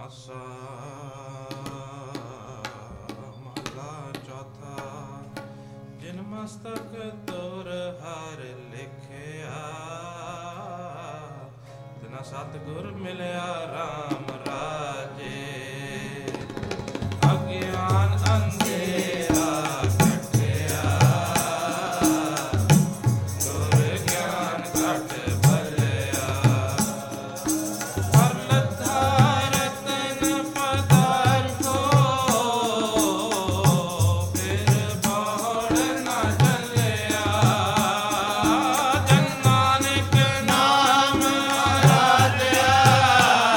ਆਸਾ ਮਹਲਾ ਚੌਥਾ। ਜਿਨ ਮਸਤਕ ਤੁਰ ਹਰ ਲਿਖਿਆ, ਤਿਨਾ ਸਤਿਗੁਰ ਮਿਲਿਆ ਰਾਮ ਰਾਜੇ। ਅਗਿਆਨ ਅੰਧੇਰਾ ਕੱਟਿਆ, ਗੁਰ ਗਿਆਨ ਘਟ ਭਲਿਆ। ਹਰ ਲੱਥਾ ਰਤਨ ਪਦਾਰਥੋ, ਫਿਰ ਬੋੜ ਨਾ ਚੱਲਿਆ। ਜਨ ਨਾਨਕ ਨਾਮ ਆਰਾਧਿਆ,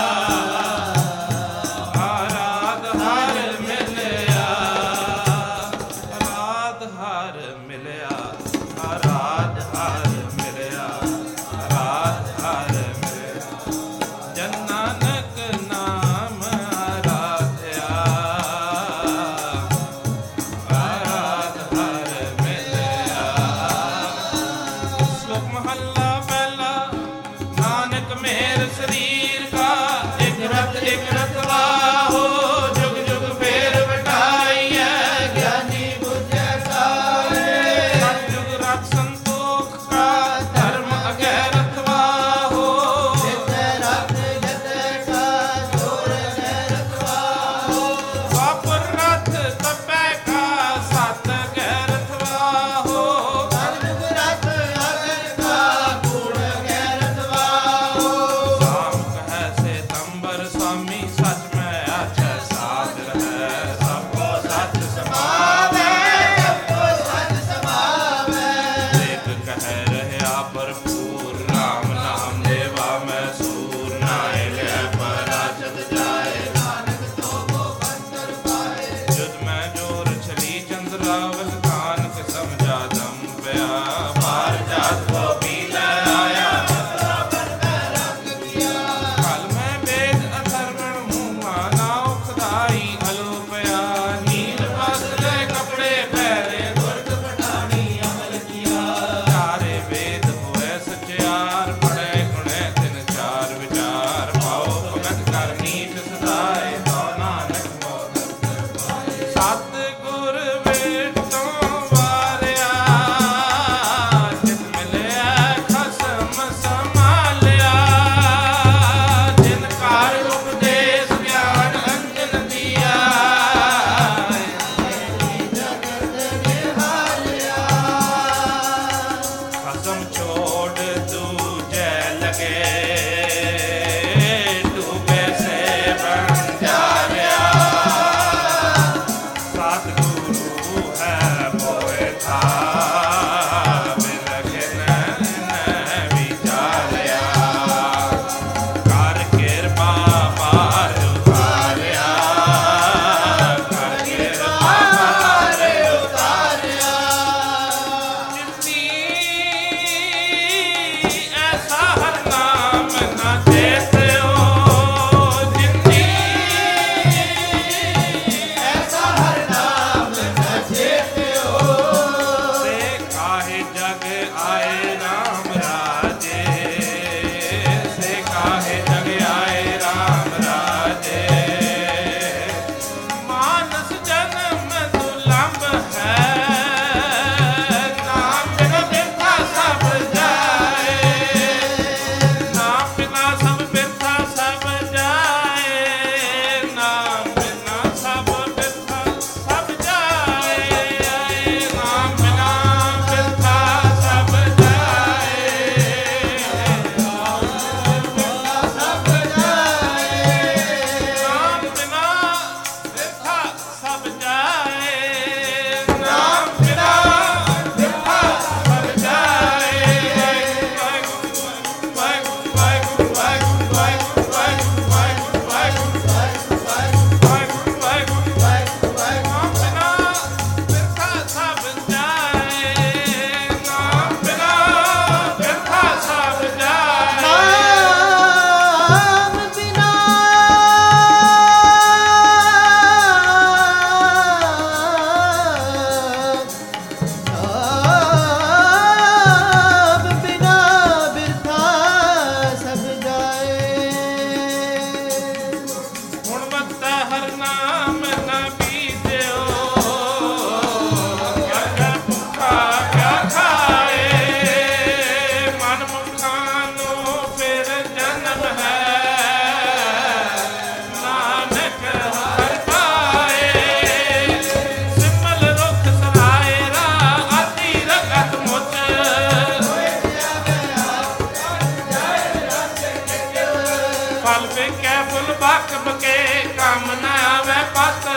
ਵੇਖੈ ਫੁੱਲ ਬਕ ਬਕੇ ਕੰਮ ਨ ਆਵੇ ਪਤ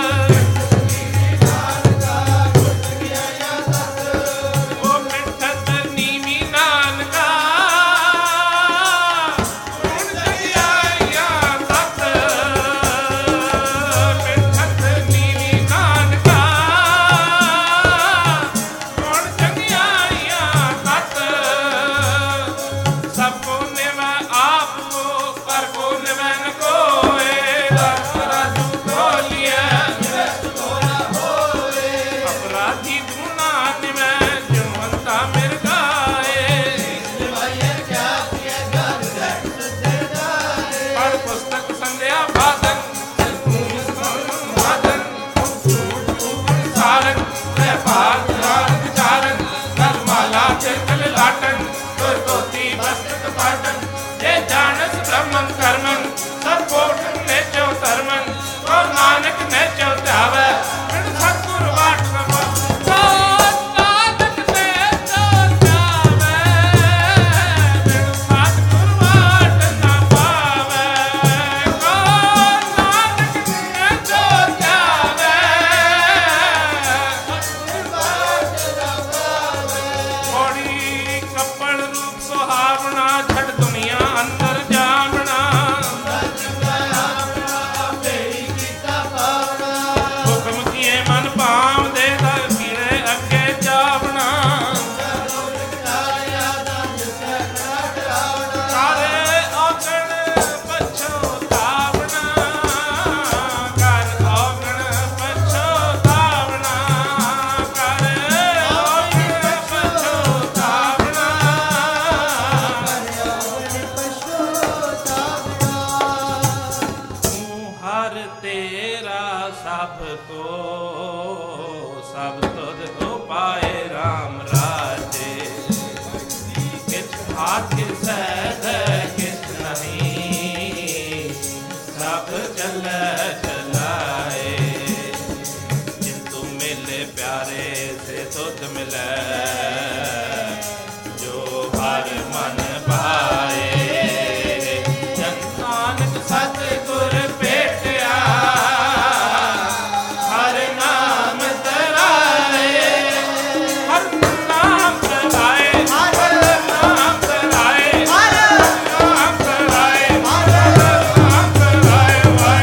ਉਹ ਮਿੱਠਤ ਨੀਵੀਂ ਨਾਨਕਾ ਹੁਣ ਜਗਿਆਈਆਂ ਤਤ ਮਿੱਠਤ ਨੀਵੀਂ ਨਾਨਕਾ ਹੁਣ ਜਗਿਆਈਆਂ ਤਤ ਸਭ ਕੋ ਨਿਵੈ ਆਪ ਕੋ ਪਰ ਕੋ ਨਿਵੈ ਨ ਕੋਇ ਦਸ ਰਾਜੂ ਢੋਲੀਐ ਅਪਰਾਧੀ ਗੁਨਾ ਨਿਵੈ ਜੁਮੰਤਾ ਮਿਰਗਾਏ ਪੜ ਪੁਸਤਕ ਸੰਧਿਆ ਬਾਦਨ ਬਾਦਨ ਸਾਰਨ ਲੈ ਭਾਗ ਰਾਗ ਵਿਚਾਰਨ ਗਰਮਾਲਾ ਚਲ ਲਾਟਨ ਤੁਰ ਧੋਤੀ ਬਸਤਕ ਪਾਟਨ ਜੇ ਜਾਣਸ ਬ੍ਰਹਮਨ ਕਰਮਨ ਸਭ ਕੋਟ ਨੇਚੋ ਧਰਮਨ ਕੋ ਨਾਨਕ ਨੇਚੋ ਧਿਆਵੈ ਬਿਨ ਸਤਿਗੁਰ ਵਾਟ ਨ ਪਾਵੈ ਨਾਨਕ ਨੇਚੋ ਧਿਆਵੈ ਬਿਨ ਸਤਿਗੁਰ ਵਾਟ ਨ ਪਾਵੈ ਕੋ ਨਾਨਕ ਨੇਚੋ ਧਿਆਵੈ ਕੋੜੀ ਕੱਪੜ ਰੂਪ ਸੁਹਾਵਣਾ ਛੱਡ ਦੁਨੀਆ ਅੰਦਰ ਜਾਵਣਾ ਹੁਕਮ ਕੀਏ ਮਨ ਭਾਵ ਦੇ ਦਰ ਕੀੜੇ ਅੱਗੇ ਜਾਵਣਾ ਕਾਰੇ ਔਗਣ ਪਛੋਤਾਵਣਾ ਕਰ ਔਗਣ ਪਛੋਤਾਵਣਾ ਕਰ ਔਗਣ ਪਛੋਤਾਵਣਾ ਤੂੰ ਹਰ ਤੇਰਾ ਸਭ ਤੁਧ ਉਪਾਏ RAM ਰਾਜੇ ਕਿਛ ਹਾਥ ਸਹਿਜ ਕਿਛ ਨਹੀਂ ਸਭ ਚੱਲੈ ਚਲਾਏ ਜਿਨ ਤੂੰ ਮਿਲੇ ਪਿਆਰੇ ਸੇ ਤੁਧ ਮਿਲੈ ਜੋ ਹਰ ਮਨ ਭਾਏ ਜਨ ਨਾਨਕ ਸਤਿਗੁਰ ਭੇਟਿਆ ਹਰ ਨਾਮ ਤਰਾਏ ਹਰ ਨਾਮ ਤਰਾਏ ਹਰ ਨਾਮ ਤਰਾਏ ਹਰ ਨਾਮ ਤਰਾਏ ਹਰ ਨਾਮ ਤਰਾਏ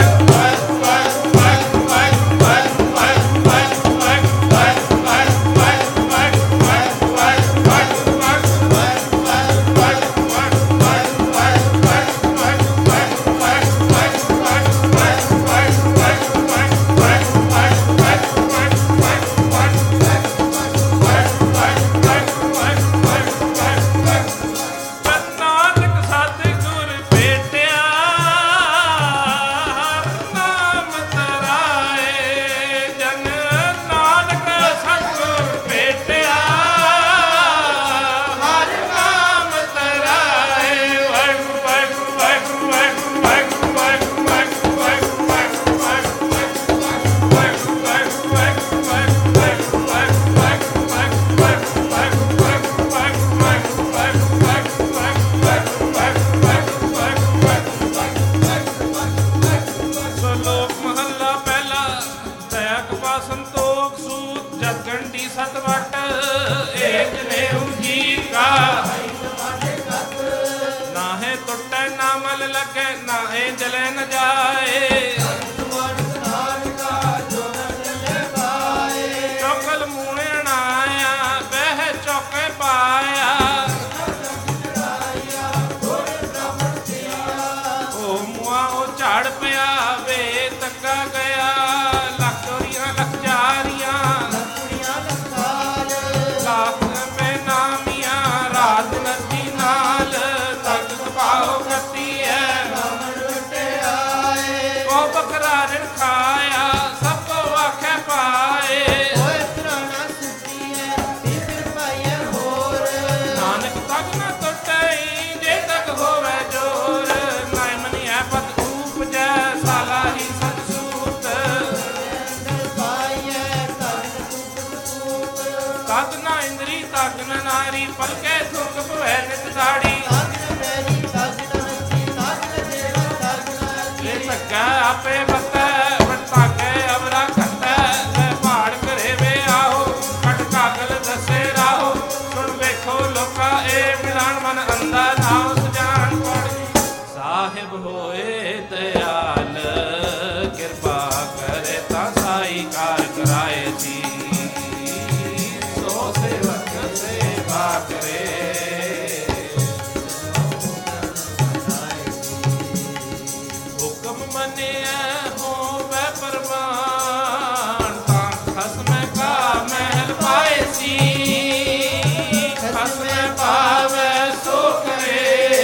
ਨਾਨਕ ਸਤਿਗੁਰ ਭੇਟਿਆ ਹਰ ਨਾਮ ਤਰਾਏ ਜਨ ਨਾਨਕ ਸਤਿਗੁਰ ਭੇਟਿਆ ਹਰ ਨਾਮ ਤਰਾਏ ਵਾਹਿਗੁਰੂ ਵਾਹਿਗੁਰੂ ਵਾਹਿਗੁਰੂ ਵਾਹਿਗੁਰੂ ਵਾਹਿਗੁਰੂ ਵਾਹਿਗੁਰੂ ਵਾਹਿਗੁਰੂ ਵਾਹਿਗੁਰੂ ਸਲੋਕ ਮਹੱਲਾ ਪਹਿਲਾ ਦਇਆ ਕਪਾ ਸੰਤੋਖ ਸੂਤ ਜਗੰਡੀ ਸਤ ਵਟ ਏਕ ਨੇ ਉਜੀ ਕਾ ਨਾਹੇ ਟੁੱਟੈ ਨਾ ਮਲ ਲੱਗੈ ਨਾਹੇ ਜਲੇ ਨ ਜਾਏ ਚੌਕਲ ਮੂਣਿਆ ਆਇਆ ਬਹਿ ਚੌਕੇ ਪਾਇਆ ਉਹ ਮੁਆ ਉਹ ਝਾੜ ਪਿਆ ਵੇ ਤੱਕਾ ਗਿਆ ਲੱਖ ਚੋਰੀਆਂ ਲੱਖ ਚਾਰੀਆਂ ਲੱਖ ਰੁਪਏ ਨਾਮੀਆਂ ਰਾਤ ਨਦੀ ਨਾਲ ਤਖਤ ਪਾਓ ਗਤੀ ਹੈ ਉਹ ਬੱਕਰਾ ਰਿਣ ਖਾਇਆ ਸਭ ਕੋ ਆਖੇ ਪਾਏ ਨਾਨਕ ਤੱਕ ਨਾ ਟੁੱਟੈ ਜੇ ਤੱਕ ਹੋਵੇ ਜੋਰ ਨਾਇ ਮਨਿਆ ਪਤ ਉਪਜੈ ਸਾਲਾ ਹੀ ਸਤਸੂਤ ਤਤ ਨਾ ਇੰਦਰੀ ਤੱਕ ਨ ਨਾਰੀ ਪਲਕੇ ਥੁਕ ਭਵੈ ਨਿਤ ਦਾੜੀ ਆਪੇ ਬੱਤੈ ਵਟਾ ਕੇ ਅਵਰਾ ਖੱਤੈ ਲੈ ਪਹਾੜ ਘਰੇ ਵੇ ਆਹੋ ਕੱਟ ਕਾਗਲ ਦੱਸੇ ਰਾਹੋ ਸੁਣ ਵੇਖੋ ਲੋਕਾ ਇਹ ਮਿਲਾਨ ਮਨ ਅੰਦਾ ਨਾਮ ਸੁਜਾਨ ਪੜ ਸਾਹਿਬ ਹੋਏ ਦਇਆਲ ਕਿਰਪਾ ਕਰੇ ਤਾਂ ਸਾਈ ਕਾਰ ਕਰਾਏ ਜੀ ਸੋ ਸੇਵਕ ਸੇਵਾ ਕਰੇ ਹੁਕਮ ਮੰਨਿਆ ਹੋਵੇ ਪ੍ਰਮਾਣ ਤਾਂ ਖਸਮ ਕਾ ਮਹਿਲ ਪਾਏ ਸੀ ਖਸਮ ਪਾਵੇ ਸੋ ਕਰੇ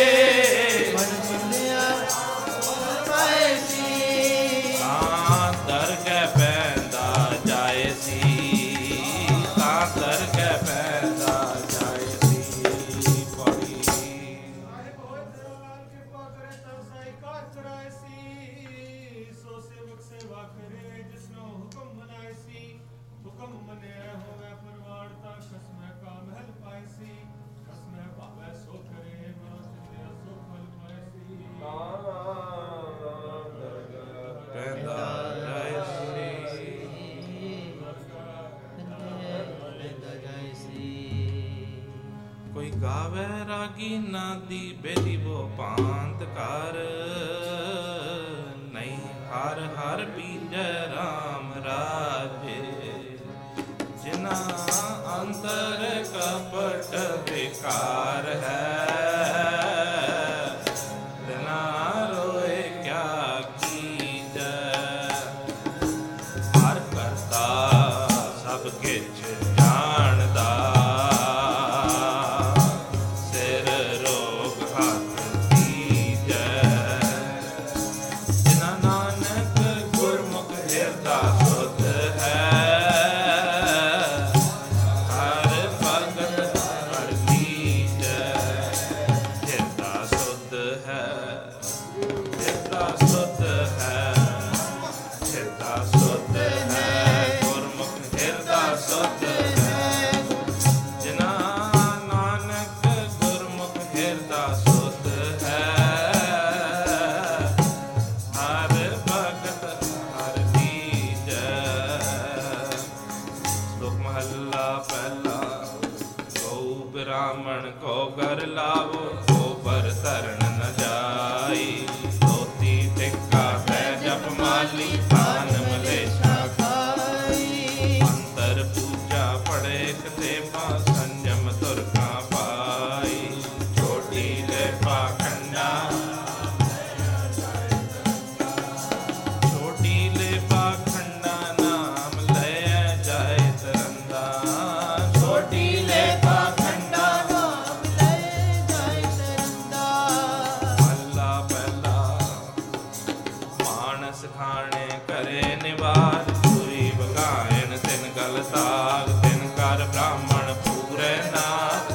ਕੋਈ ਗਾਵੇ ਰਾਗੀ ਨਾਦੀ ਬੇਦੀ ਬੋ ਭਾਂਤ ਕਰ ਨਹੀਂ ਹਰ ਹਰ ਪੀਜੈ ਰਾਮ ਰਾਜੇ ਜਿਨਾ ਅੰਤਰ ਕਪਟ ਵਿਕਾਰ ਹੈ ਤਿਨਾ ਰੋਏ ਕਿਆ ਕੀਜੈ ਹਰ ਕਰਤਾ ਸਭ ਕਿਛ ਜਾਣਦਾ ਬ੍ਰਾਹਮਣ ਕੋ ਘਰ ਲਾਵੋ ਗੋਬਰ ਧਰਨ ਨ ਜਾਈ ਧੋਤੀ ਟਿੱਕਾ ਪੈ ਜਪ ਮਾਲੀ ਪਾਨ ਮਲੇਸ਼ਾ ਖਾਈ ਅੰਤਰ ਪੂਜਾ ਪੜੇ ਕਤੇ ਪਾ ਸੰਜਮ ਤੁਰਕਾ ਪਾਈ ਛੋਟੀ ਲੈ ਪਾਖੰਡਾ ਛੋਟੀ ਲੈ ਪਾਖੰਡਾ ਨਾਮ ਲੈ ਜਾਏ ਤਰੰਦਾ ਛੋਟੀ ਲੈ ਖਾਣੇ ਕਰੇ ਨਿਵਾਰ ਪੂਰੀ ਬਗਾਇਨ ਤਿਨ ਗਲ ਤਾਗ ਤਿਨ ਕਰ ਬ੍ਰਾਹਮਣ ਪੂਰੇ ਨਾਥ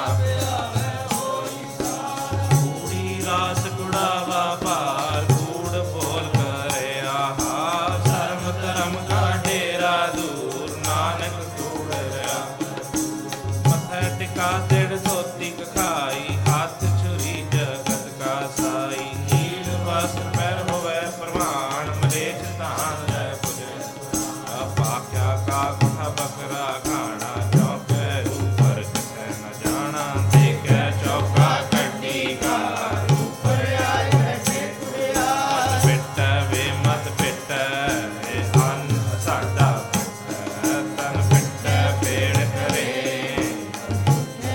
ਕੂੜੀ ਰਾਸ ਕੁੜਾਵਾ ਭਾਰ ਕੂੜ ਬੋਲ ਕਰੇ ਆਹਾ ਸ਼ਰਮ ਧਰਮ ਕਾ ਡੇਰਾ ਦੂਰ ਨਾਨਕ ਕੂੜ ਰਿਆ ਮੱਥਾ ਟਿਕਾ ਤੇੜ ਧੋਤੀ ਖਾਈ ਹੱਥ ਛੁਰੀ ਜਗਤ ਕਾ ਸਾਈ ਨੀਲ ਵਸਤਰ ਪਹਿਰ ਹੋਵੇ ਪ੍ਰਮਾਣ ਮਲੇਛ ਧਾਨ ਲੈ ਪੁਜੇ ਪਾਖਿਆ ਕਾ ਕੁਠਾ ਬਕਰਾ ਖਾਣਾ ਚੌਕੇ ਉੱਪਰ ਕਿਸੇ ਨ ਜਾਣਾ ਦੇਖੈ ਚੌਕਾ ਕੱਢੀ ਕਾ ਉੱਪਰ ਆਇ ਬੈਠੇ ਤੁਰਿਆ ਮਤ ਪਿੱਟੈ ਵੇ ਮਤ ਪਿੱਟੈ ਇਹ ਅੰਨ ਸਾਡਾ ਪਿੱਟੈ ਤਨ ਪਿੱਟੈ ਪੇੜ ਕਰੇ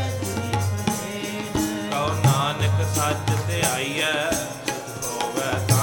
ਕਉ ਨਾਨਕ ਸੱਚ ਤੇ ਆਈਐ ਹੋਵੇ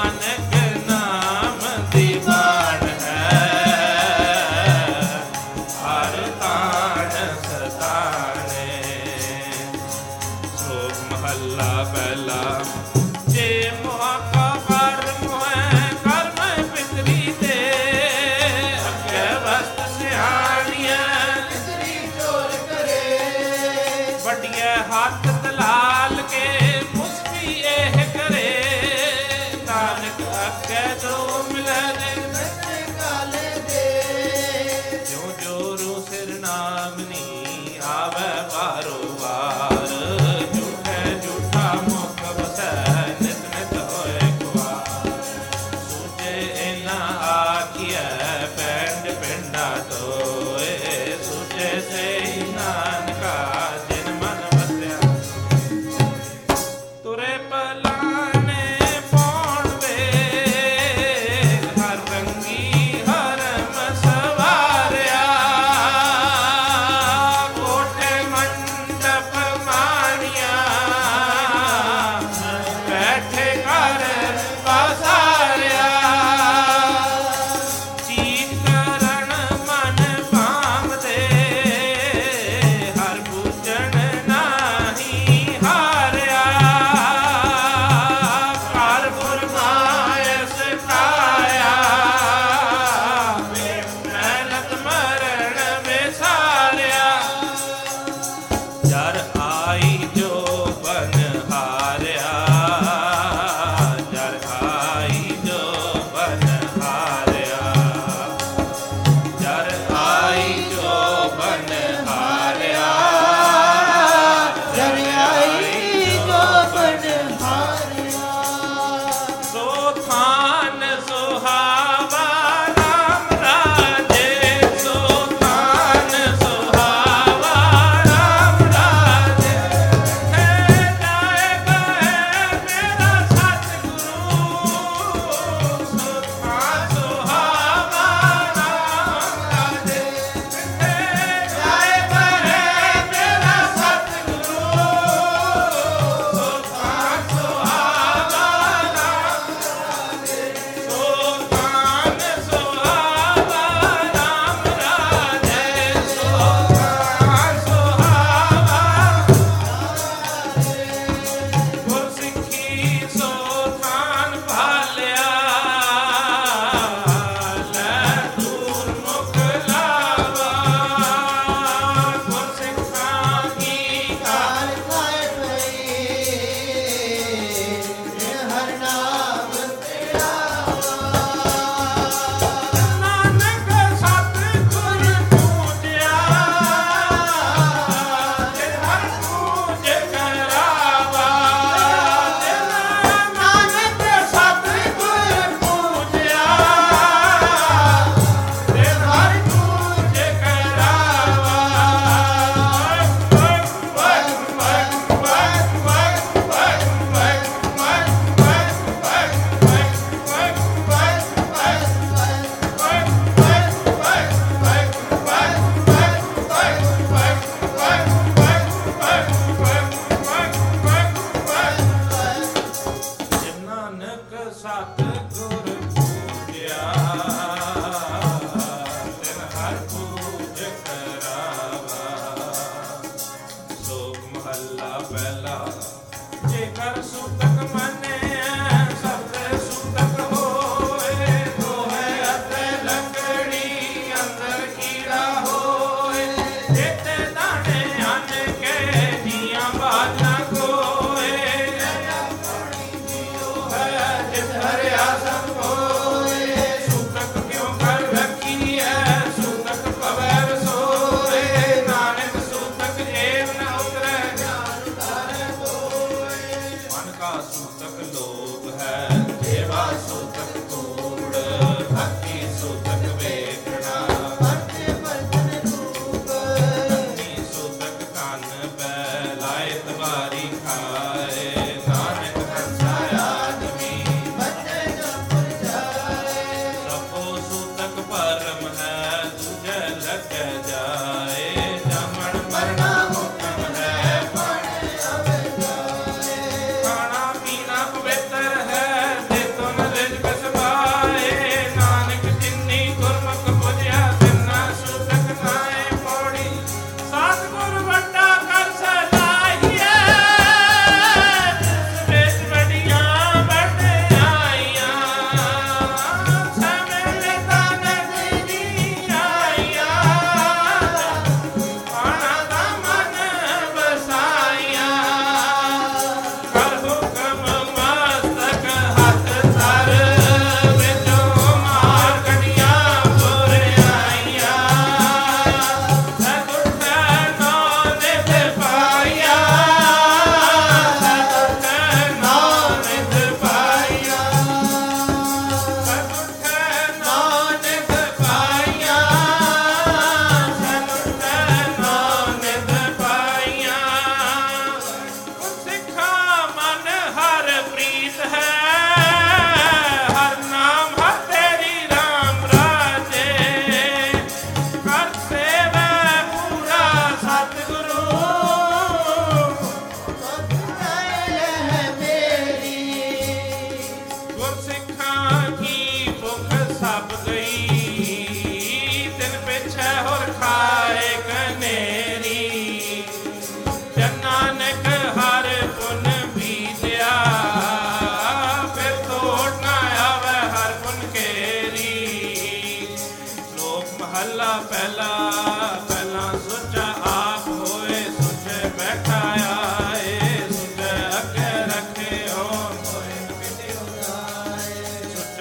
ਹਰਿਆ ਸੰਭੋ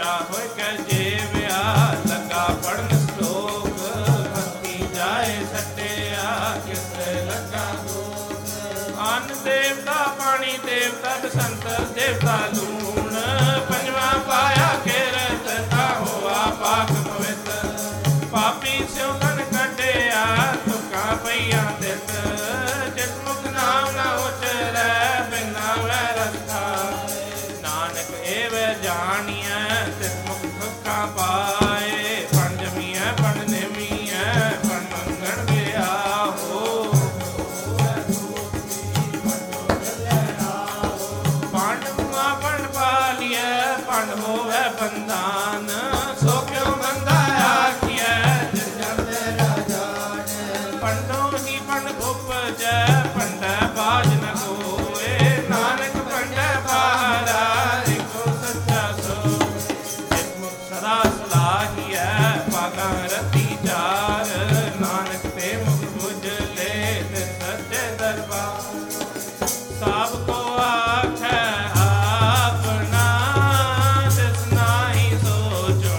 ਸੱਚਾ ਹੋਇ ਕੈ ਜੀਵਿਆ ਲੱਗਾ ਪੜਨ ਸ਼ਲੋਕ ਭਗਤੀ ਜਾਏ ਸੱਟਿਆ ਕਿਸ ਲੱਗਾ ਦੋਖ ਅੰਨ ਦੇਵਤਾ ਪਾਣੀ ਦੇਵਤਾ ਬਸੰਤ ਦੇਵਤਾ ਲੂਣ ਪੰਜਵਾਂ ਪਾਇਆ ਕਿਰਤ ਤਾ ਹੋਆ ਪਾਕ ਪਵਿੱਤ ਪਾਪੀ ਸਿਉ ਤਨ ਕੱਢਿਆ ਤੁਕਾਂ ਪਈਆਂ ਤਿਤ ਜਿਤ ਮੁਖ ਨਾਮ ਨਾ ਉਚਰੈ ਬਿਨਾ ਵੈ ਰਸਤਾ ਨਾਨਕ ਏਵ ਜਾਣੀਐ ਤਿਤ ਮੁਖ ਤੁਕਾਂ ਪਾਏ ਪਣ ਜਮੀਐ ਪਣ ਨਿਮੀਐ ਪਣ ਮੰਗਣ ਗਿਆ ਹੋ ਪਣ ਮੁਆ ਪਣ ਪਾਲੀਐ ਪਣ ਹੋਵੈ ਬੰਦਾਨ ਸੋ ਕਿਉ ਬੰਦਾ ਆਖੀਐ ਜਿਸ ਜਨ ਤੇ ਰਾਜਾਨ ਪੰਡੋ ਹੀ ਪਣ ਉਪਜੈ ਪੰਡੈ ਬਾਜ ਨ ਕੋਏ ਨਾਨਕ ਪੰਡੈ ਬਾਹਰਾ ਇੱਕੋ ਸੱਚਾ ਸੋ ਜਿਤ ਮੁਖ ਸਦਾ ਸਲਾਹੀਐ ਪਾਗਾ ਰਤੀ ਚਾਰ ਨਾਨਕ ਤੇ ਮੁਖ ਬੁਝਲੇ ਤੇ ਸੱਚੇ ਦਰਬਾਰ ਸਭ ਕੋ ਆਖੈ ਆਪਣਾ ਤਿਸ ਨਾਹੀ ਸੋਚੋ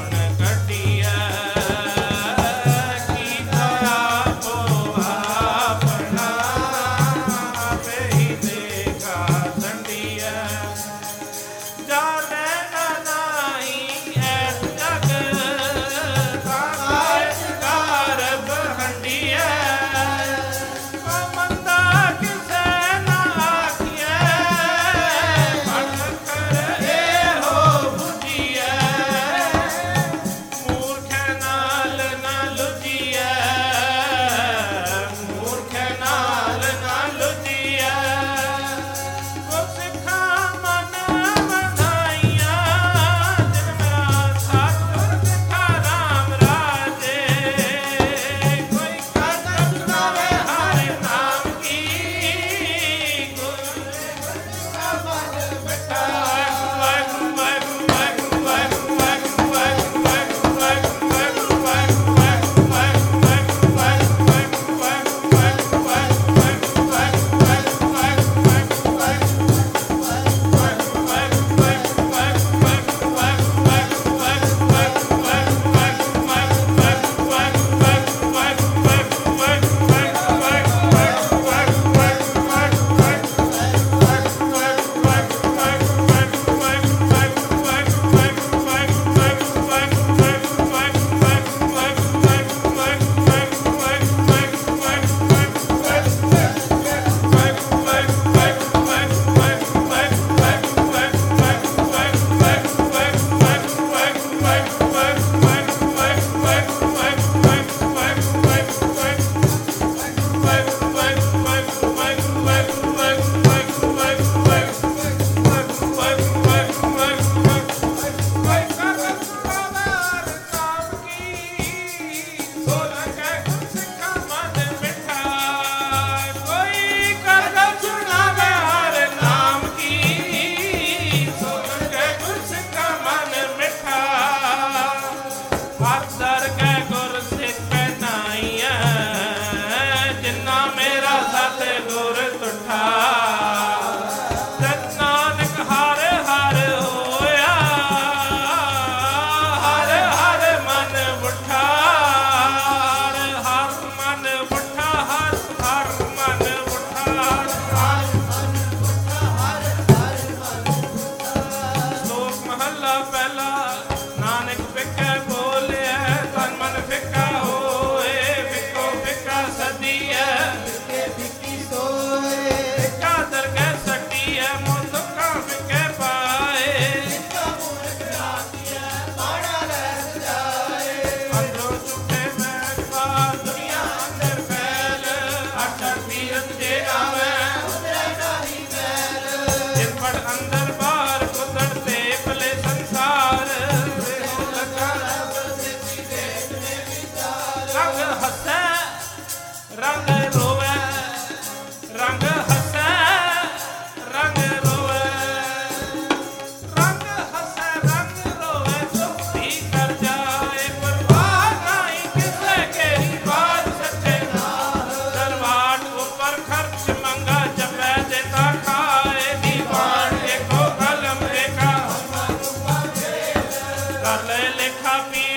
ਕਰ ਲੈ ਲੇਖਾ ਪੀਰ